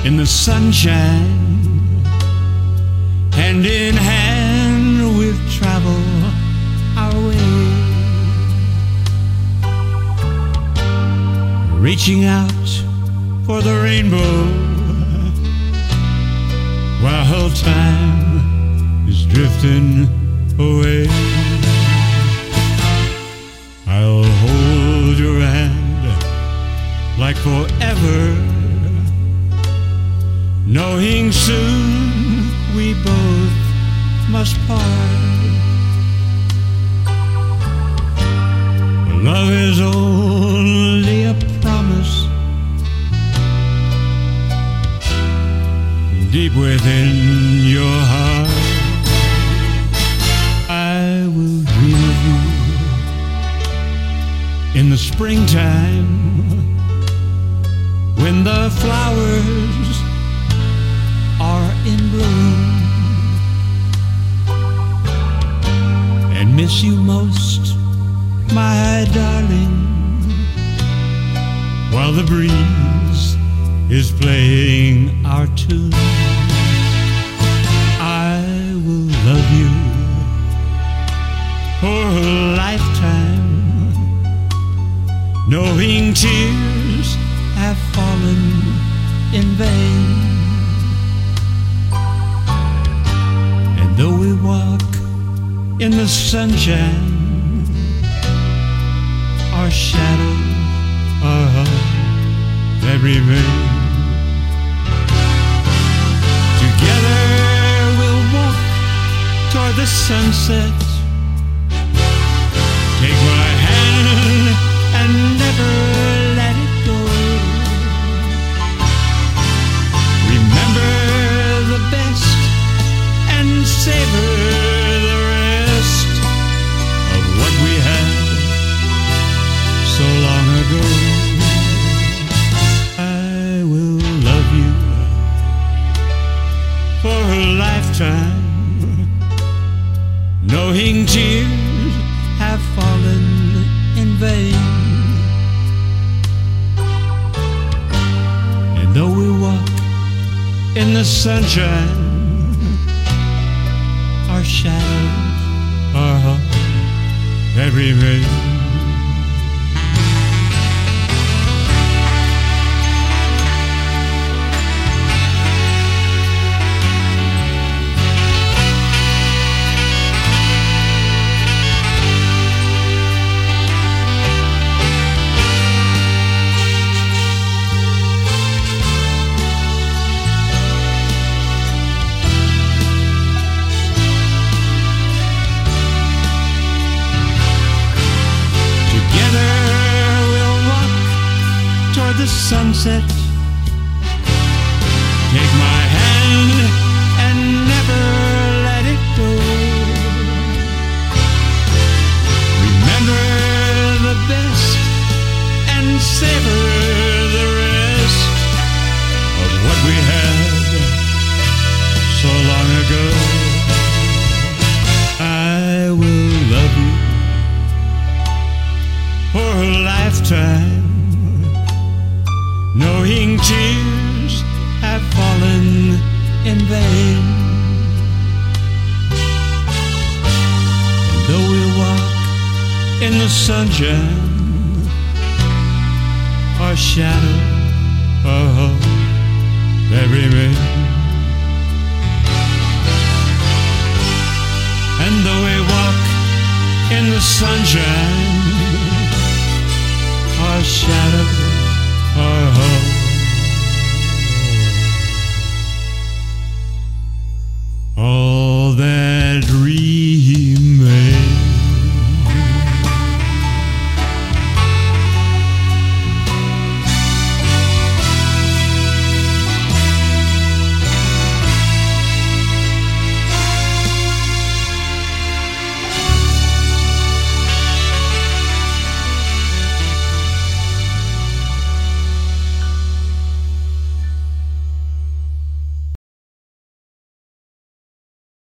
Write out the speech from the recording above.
in the sunshine, hand in hand we'll travel our way, reaching out for the rainbow while time is drifting away. I'll hold your hand like forever, knowing soon we both must part. Love is only a promise deep within your heart. I will dream of you in the springtime, when the flowers are in bloom, and miss you most, my darling, while the breeze is playing our tune. I will love you for a lifetime, knowing tears have fallen in vain. And though we walk in the sunshine, our shadows are that remain. Together we'll walk toward the sunset. Take my hand and never let it go. Remember the best and savor the rest of what we had so long ago. I will love you for a lifetime, knowing tears have fallen in vain. And though we walk in the sunshine, our shadows are that remain. The sunset, take my hand and never let it go. Remember the best and savor the rest of what we had so long ago. I will love you for a lifetime, knowing tears have fallen in vain. And though we walk in the sunshine, our shadow that remain. And though we walk in the sunshine, our shadow